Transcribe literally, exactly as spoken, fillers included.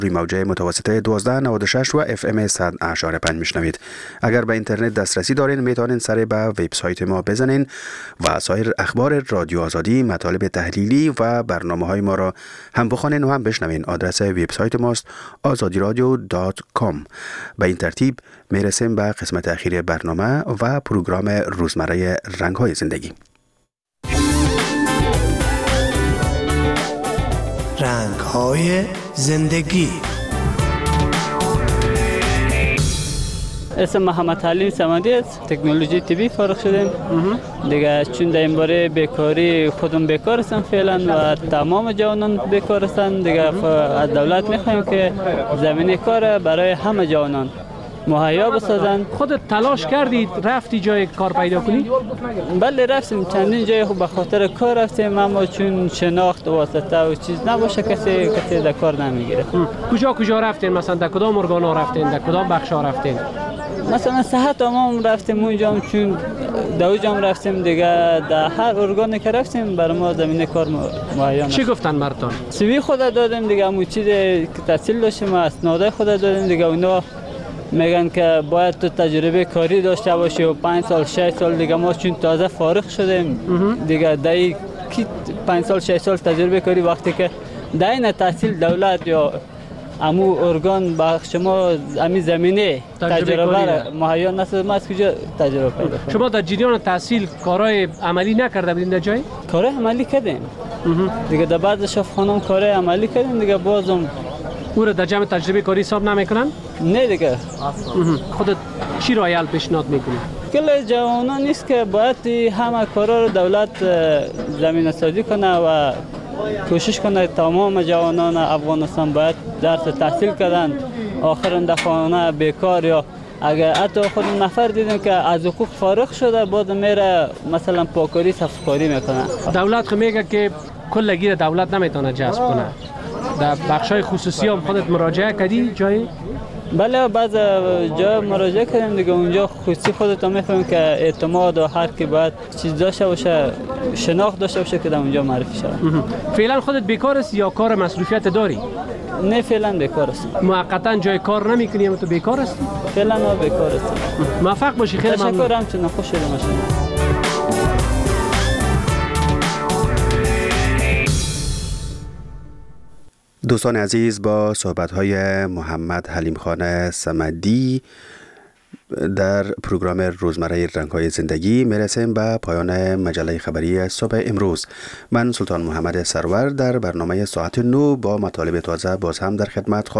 روی موجه متوسطه دوازده نود و شش و اف ام صد و اشاره پنج میشنوید. اگر به اینترنت دسترسی دارین میتونین سر به وبسایت ما بزنین و سایر اخبار رادیو آزادی، مطالب تحلیلی و برنامه‌های ما را هم بخوانین و هم بشنوین. آدرس وبسایت ماست آزادی رادیو دات کام. به این ترتیب میرسیم به قسمت اخیر برنامه و پروگرام روزمره رنگ‌های زندگی. رنگ‌های زندگی. اسم محمد حلیم صمدی است. تکنولوژی طبی فارغ شدیم دیگه، چون در این باره بیکاری خودم بیکار هستم فعلا و تمام جوانان بیکار هستن دیگه. از دولت میخوایم که زمینه کار برای همه جوانان مهیا بسازن. خودت تلاش کردید رفتی جای کار پیدا کنی؟ بله رفتیم چندین جای، خب به خاطر کار رفتیم، اما چون شناخت واسطه و چیز نباشه کسی کسی در کار نمیگیره. کجا کجا رفتین؟ مثلا در کدام ارگانا رفتین؟ در کدام بخشا رفتین؟ مثلا صحت عموم رفتیم اونجا، چون دو جام رفتیم دیگه. در هر ارگانی که رفتیم برای ما زمینه کار مهیا نشد. چی گفتن مردان؟ سیوی خود دادیم دیگه، همون چیزی که تحصیل داشتیم اسناد خود دادیم دیگه. اونا میگن که باید تو تجربه کاری داشته باشی و پنج سال شش سال دیگه. ما چون تازه فارغ شدیم دیگه، دایی کی پنج سال شش سال تجربه کاری وقتی که داین تحصیل دولت یا امو ارگان بخش ما امی زمینه تجربه مهیا نسازد، ما از کجا تجربه پیدا کنیم؟ شما در جریان تحصیل کارهای عملی نکرده بودین در جای؟ کارهای عملی کردیم دیگه، در بعض شفاخانه کارهای عملی کردیم دیگه. بازم او را در جمع تجربه کاری حساب نمیکنن؟ نه دیگه. خودت چی رایل پیشنهاد میکنی؟ کل جوانان نیست که باید همه کارا رو دولت زمینه سازی کنه و کوشش کنه تمام جوانان افغانستان باید درس تحصیل کردن، آخر اندخانه بیکار یا اگر حتی خود نفر دیدیم که از حقوق فارغ شده باز میره مثلا پاکاری صفکاری میکنه. دولت خو میگه که کلگی دولت نمیتونه جذب کنه. در بخشای خصوصی هم خودت مراجعه کردی جایی؟ بله بعض جا مراجعه کردیم دیگه. اونجا خصوصی خودت هم میفهمیم که اعتماد و هر کی باید چیز داشته باشه، شناخت داشته باشه که در اونجا معرفی شود. فعلا خودت بیکار است یا کار مصروفیت داری؟ نه فعلا بیکار است. موقتا جای کار نمیکنی اما تو بیکار هستی؟ فعلا ما بیکار هستیم. موفق باشی. خیلی ممنون. تشکر. همچنین خوش شدم. دوستان عزیز، با صحبت‌های محمد حلیم خان صمدی در پروگرام روزمره رنگ‌های زندگی میرسیم به پایان مجله خبری صبح امروز. من سلطان محمد سرور در برنامه ساعت نو با مطالب تازه باز هم در خدمت خواهم.